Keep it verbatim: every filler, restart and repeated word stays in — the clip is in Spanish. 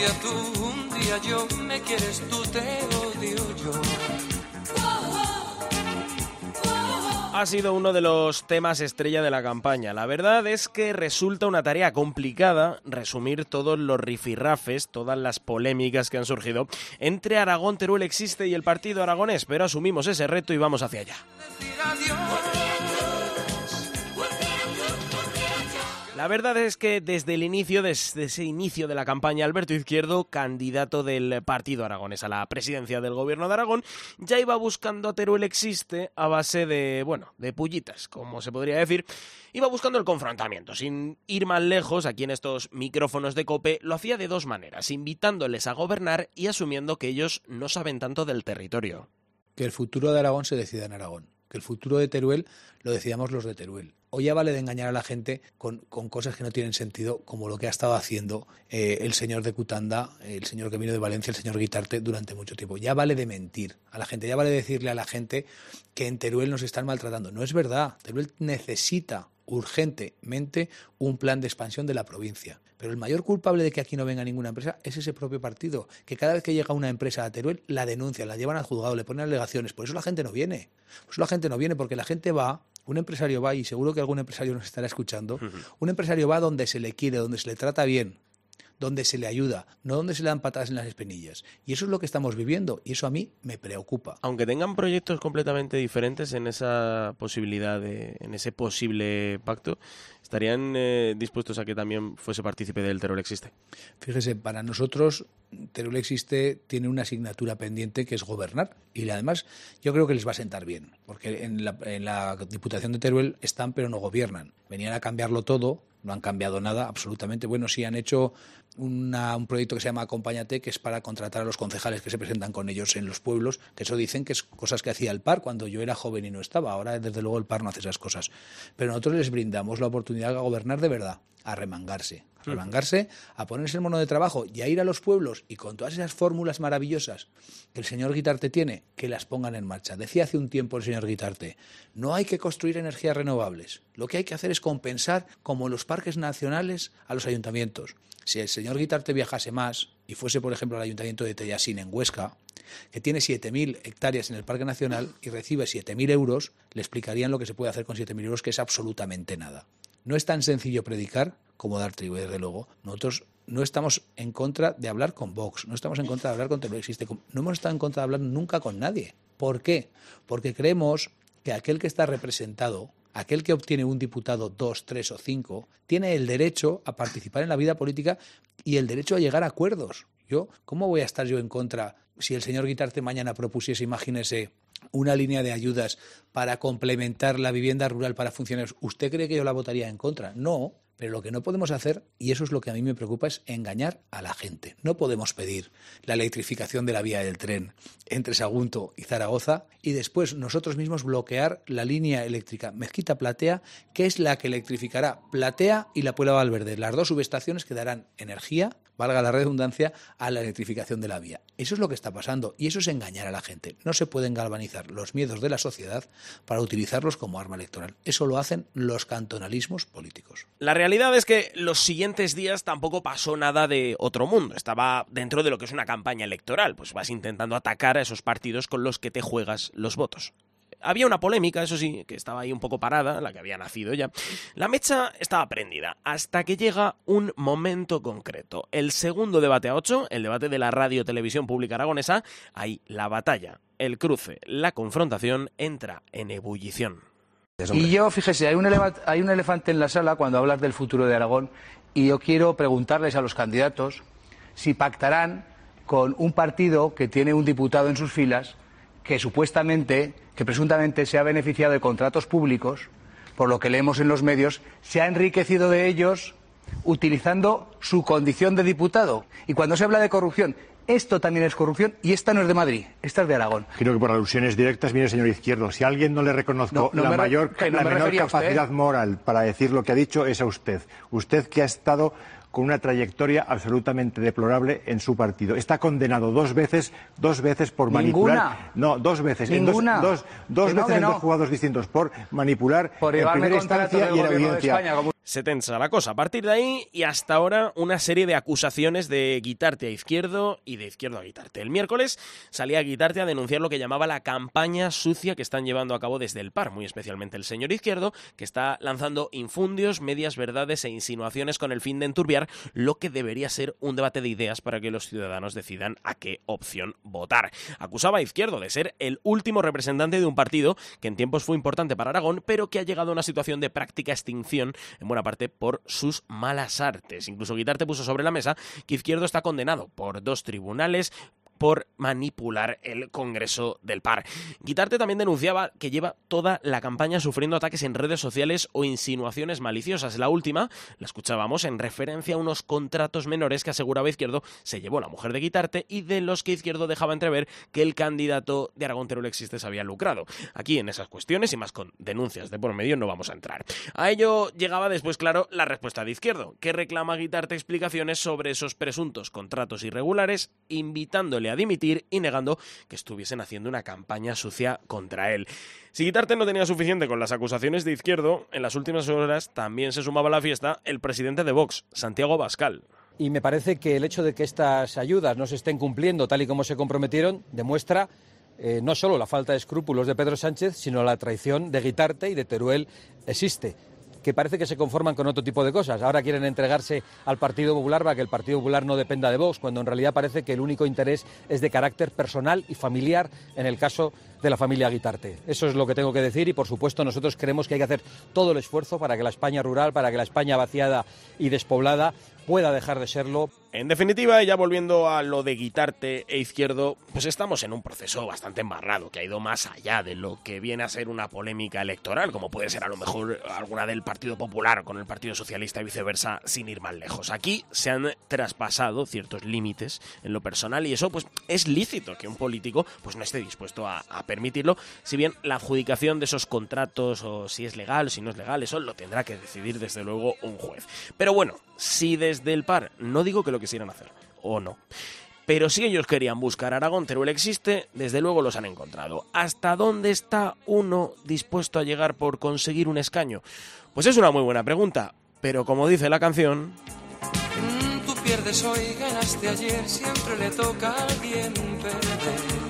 día tú, un día yo, me quieres tú, te odio yo. Ha sido uno de los temas estrella de la campaña. La verdad es que resulta una tarea complicada resumir todos los rifirrafes, todas las polémicas que han surgido entre Aragón, Teruel Existe y el partido aragonés, pero asumimos ese reto y vamos hacia allá. La verdad es que desde el inicio, desde ese inicio de la campaña, Alberto Izquierdo, candidato del partido aragonés a la presidencia del gobierno de Aragón, ya iba buscando a Teruel Existe a base de, bueno, de pullitas, como se podría decir. Iba buscando el confrontamiento. Sin ir más lejos, aquí en estos micrófonos de COPE, lo hacía de dos maneras, invitándoles a gobernar y asumiendo que ellos no saben tanto del territorio. Que el futuro de Aragón se decida en Aragón, que el futuro de Teruel lo decidamos los de Teruel. O ya vale de engañar a la gente con, con cosas que no tienen sentido, como lo que ha estado haciendo eh, el señor de Cutanda, el señor que vino de Valencia, el señor Guitarte, durante mucho tiempo. Ya vale de mentir a la gente, ya vale decirle a la gente que en Teruel nos están maltratando. No es verdad, Teruel necesita urgentemente un plan de expansión de la provincia. Pero el mayor culpable de que aquí no venga ninguna empresa es ese propio partido, que cada vez que llega una empresa a Teruel la denuncia, la llevan al juzgado, le ponen alegaciones. Por eso la gente no viene. Por eso la gente no viene, porque la gente va, un empresario va, y seguro que algún empresario nos estará escuchando, uh-huh. un empresario va donde se le quiere, donde se le trata bien, donde se le ayuda, no donde se le dan patadas en las espinillas. Y eso es lo que estamos viviendo, y eso a mí me preocupa. Aunque tengan proyectos completamente diferentes en esa posibilidad, de, en ese posible pacto, ¿estarían eh, dispuestos a que también fuese partícipe del Teruel Existe? Fíjese, para nosotros Teruel Existe tiene una asignatura pendiente que es gobernar, y además yo creo que les va a sentar bien, porque en la, en la Diputación de Teruel están pero no gobiernan. Venían a cambiarlo todo, no han cambiado nada, absolutamente. Bueno, sí han hecho una, un proyecto que se llama Acompáñate, que es para contratar a los concejales que se presentan con ellos en los pueblos, que eso dicen que es cosas que hacía el P A R cuando yo era joven y no estaba. Ahora, desde luego, el P A R no hace esas cosas. Pero nosotros les brindamos la oportunidad de gobernar de verdad, a remangarse. A remangarse, a ponerse el mono de trabajo y a ir a los pueblos, y con todas esas fórmulas maravillosas que el señor Guitarte tiene, que las pongan en marcha. Decía hace un tiempo el señor Guitarte, no hay que construir energías renovables, lo que hay que hacer es compensar, como en los parques nacionales, a los ayuntamientos. Si el señor Guitarte viajase más y fuese, por ejemplo, al ayuntamiento de Tellasín, en Huesca, que tiene siete mil hectáreas en el Parque Nacional y recibe siete mil euros, le explicarían lo que se puede hacer con siete mil euros, que es absolutamente nada. No es tan sencillo predicar como dar trigo, desde luego. Nosotros no estamos en contra de hablar con Vox, no estamos en contra de hablar con Teruel Existe, no hemos estado en contra de hablar nunca con nadie. ¿Por qué? Porque creemos que aquel que está representado, aquel que obtiene un diputado, dos, tres o cinco, tiene el derecho a participar en la vida política y el derecho a llegar a acuerdos. Yo, ¿cómo voy a estar yo en contra si el señor Guitarte mañana propusiese, imagínese, una línea de ayudas para complementar la vivienda rural para funcionarios? ¿Usted cree que yo la votaría en contra? No. Pero lo que no podemos hacer, y eso es lo que a mí me preocupa, es engañar a la gente. No podemos pedir la electrificación de la vía del tren entre Sagunto y Zaragoza y después nosotros mismos bloquear la línea eléctrica Mezquita-Platea, que es la que electrificará Platea y La Puebla Valverde, las dos subestaciones que darán energía, valga la redundancia, a la electrificación de la vía. Eso es lo que está pasando, y eso es engañar a la gente. No se pueden galvanizar los miedos de la sociedad para utilizarlos como arma electoral. Eso lo hacen los cantonalismos políticos. La realidad es que los siguientes días tampoco pasó nada de otro mundo. Estaba dentro de lo que es una campaña electoral. Pues vas intentando atacar a esos partidos con los que te juegas los votos. Había una polémica, eso sí, que estaba ahí un poco parada, la que había nacido ya. La mecha estaba prendida, hasta que llega un momento concreto. El segundo debate a ocho, el debate de la Radio Televisión Pública Aragonesa, ahí la batalla, el cruce, la confrontación entra en ebullición. Y yo, fíjese, hay un, eleva- hay un elefante en la sala cuando hablas del futuro de Aragón, y yo quiero preguntarles a los candidatos si pactarán con un partido que tiene un diputado en sus filas que supuestamente, que presuntamente se ha beneficiado de contratos públicos, por lo que leemos en los medios, se ha enriquecido de ellos utilizando su condición de diputado. Y cuando se habla de corrupción, esto también es corrupción, y esta no es de Madrid, esta es de Aragón. Creo que por alusiones directas, mire, señor Izquierdo, si a alguien no le reconozco no, no la, me, mayor, no la me menor capacidad moral para decir lo que ha dicho, es a usted. Usted que ha estado con una trayectoria absolutamente deplorable en su partido. Está condenado dos veces, dos veces por manipular. ¿Ninguna? No, dos veces. ¿Ninguna? En dos, dos, dos no, veces en no. dos juzgados distintos por manipular por en primera instancia y en audiencia. De España, como... Se tensa la cosa. A partir de ahí y hasta ahora una serie de acusaciones de Guitarte a Izquierdo y de Izquierdo a Guitarte. El miércoles salía Guitarte a denunciar lo que llamaba la campaña sucia que están llevando a cabo desde el P A R, muy especialmente el señor Izquierdo, que está lanzando infundios, medias verdades e insinuaciones con el fin de enturbiar lo que debería ser un debate de ideas para que los ciudadanos decidan a qué opción votar. Acusaba a Izquierdo de ser el último representante de un partido que en tiempos fue importante para Aragón, pero que ha llegado a una situación de práctica extinción en buena parte por sus malas artes. Incluso Guitarte puso sobre la mesa que Izquierdo está condenado por dos tribunales por manipular el Congreso del P A R. Guitarte también denunciaba que lleva toda la campaña sufriendo ataques en redes sociales o insinuaciones maliciosas. La última, la escuchábamos en referencia a unos contratos menores que aseguraba Izquierdo se llevó la mujer de Guitarte y de los que Izquierdo dejaba entrever que el candidato de Aragón Teruel Existe se había lucrado. Aquí en esas cuestiones y más con denuncias de por medio no vamos a entrar. A ello llegaba después, claro, la respuesta de Izquierdo, que reclama a Guitarte explicaciones sobre esos presuntos contratos irregulares, invitándole a dimitir y negando que estuviesen haciendo una campaña sucia contra él. Si Guitarte no tenía suficiente con las acusaciones de Izquierdo, en las últimas horas también se sumaba a la fiesta el presidente de Vox, Santiago Abascal. Y me parece que el hecho de que estas ayudas no se estén cumpliendo tal y como se comprometieron demuestra eh, no solo la falta de escrúpulos de Pedro Sánchez, sino la traición de Guitarte y de Teruel Existe, que parece que se conforman con otro tipo de cosas. Ahora quieren entregarse al Partido Popular para que el Partido Popular no dependa de Vox, cuando en realidad parece que el único interés es de carácter personal y familiar en el caso de la familia Guitarte. Eso es lo que tengo que decir y, por supuesto, nosotros creemos que hay que hacer todo el esfuerzo para que la España rural, para que la España vaciada y despoblada pueda dejar de serlo. En definitiva, ya volviendo a lo de Guitarte e Izquierdo, pues estamos en un proceso bastante embarrado, que ha ido más allá de lo que viene a ser una polémica electoral, como puede ser a lo mejor alguna del Partido Popular con el Partido Socialista y viceversa, sin ir más lejos. Aquí se han traspasado ciertos límites en lo personal y eso pues es lícito que un político pues no esté dispuesto a, a permitirlo, si bien la adjudicación de esos contratos o si es legal o si no es legal, eso lo tendrá que decidir desde luego un juez. Pero bueno, si desde el P A R, no digo que lo quisieran hacer, o no, pero si ellos querían buscar Aragón Teruel Existe, desde luego los han encontrado. ¿Hasta dónde está uno dispuesto a llegar por conseguir un escaño? Pues es una muy buena pregunta, pero como dice la canción... Mm, tú pierdes hoy, ganaste ayer, siempre le toca a alguien perder.